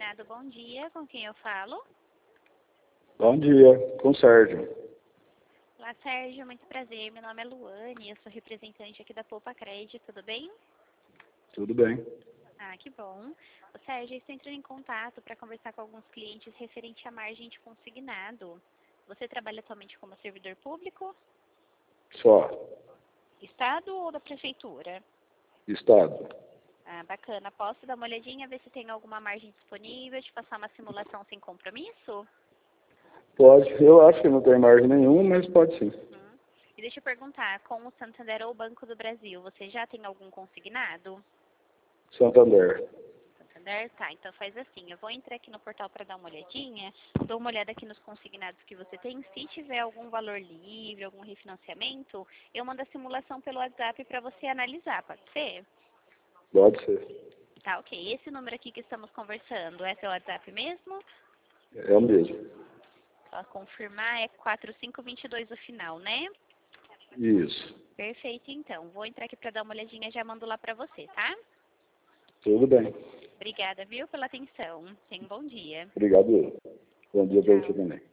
Consignado, bom dia. Com quem eu falo? Bom dia, com o Sérgio. Olá, Sérgio. Muito prazer. Meu nome é Luane. Eu sou representante aqui da Poupa Crédito. Tudo bem? Tudo bem? Ah, que bom. Ô, Sérgio, eu estou entrando em contato para conversar com alguns clientes referente à margem de consignado. Você trabalha atualmente como servidor público? Só. Estado ou da prefeitura? Estado. Ah, bacana. Posso dar uma olhadinha, ver se tem alguma margem disponível, te passar uma simulação sem compromisso? Pode, eu acho que não tem margem nenhuma, mas pode sim. E deixa eu perguntar, com o Santander ou o Banco do Brasil, você já tem algum consignado? Santander. Santander? Tá, então faz assim, eu vou entrar aqui no portal para dar uma olhadinha, dou uma olhada aqui nos consignados que você tem, se tiver algum valor livre, algum refinanciamento, eu mando a simulação pelo WhatsApp para você analisar, pode ser? Pode ser. Tá, ok. Esse número aqui que estamos conversando, é seu WhatsApp mesmo? É o mesmo. Só confirmar, é 4522 o final, né? Isso. Perfeito, então. Vou entrar aqui para dar uma olhadinha e já mando lá para você, tá? Tudo bem. Obrigada, viu, pela atenção. Tenha um bom dia. Obrigado. Bom dia para você Tchau. também.